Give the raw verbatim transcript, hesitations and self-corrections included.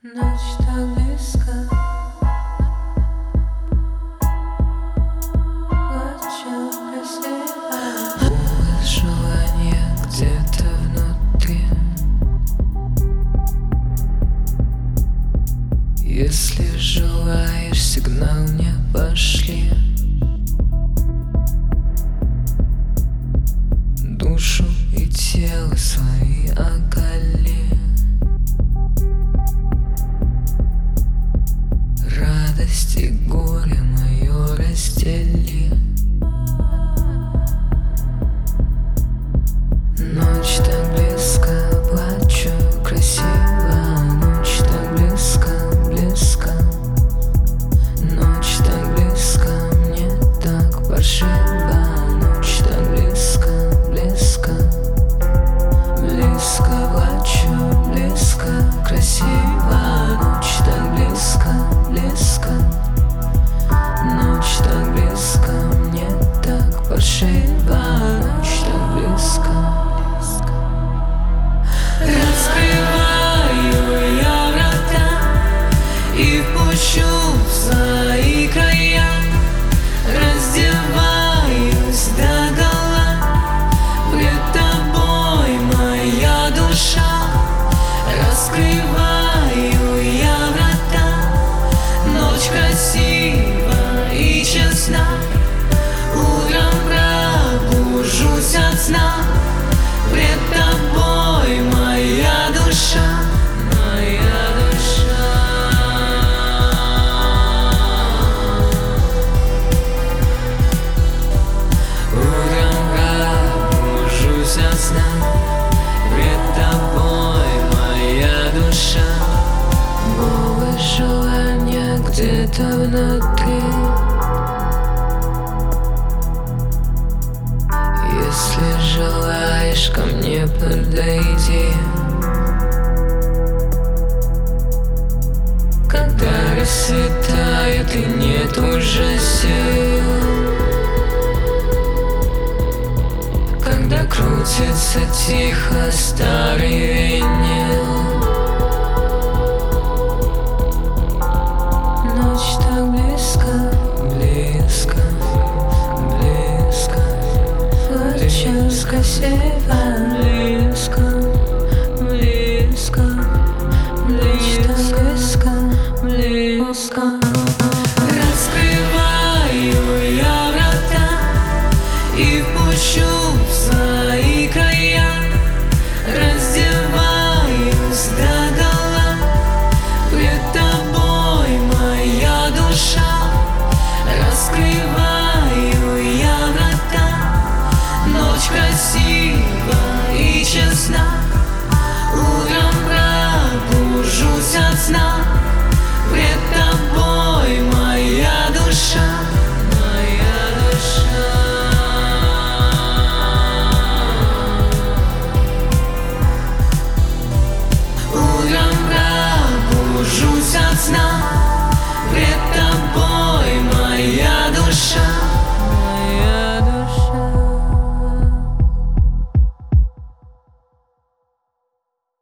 Ночь так близко, плачу красиво. Голос желания где-то внутри. Если желаешь, сигнал мне пошли. Душу и тело свои оголи. Радость и горе мое раздели. Ночь так близко, плачу красиво. Ночь так близко, близко. Ночь так близко, мне так паршиво. Ночь так близко, близко. Близко плачу, близко, красиво. Ночь так близко, близко. Ночь так близко, мне так паршиво. Ночь так близко, близко. Раскрываю я врата и пущу в свои края. Раздеваюсь догола, пред тобой моя душа. Раскрываю я врата, ночь красива и честна. Утром пробужусь от сна, пред тобой моя душа, моя душа. Утром пробужусь от сна, пред тобой моя душа. Голос желания где-то внутри. Если желаешь, ко мне подойди. Когда рассветает и нет уже сил, когда крутится тихо старый винил. Ночь так близко, близко, близко. Плачу красиво, близко, близко. Ночь так близко, близко.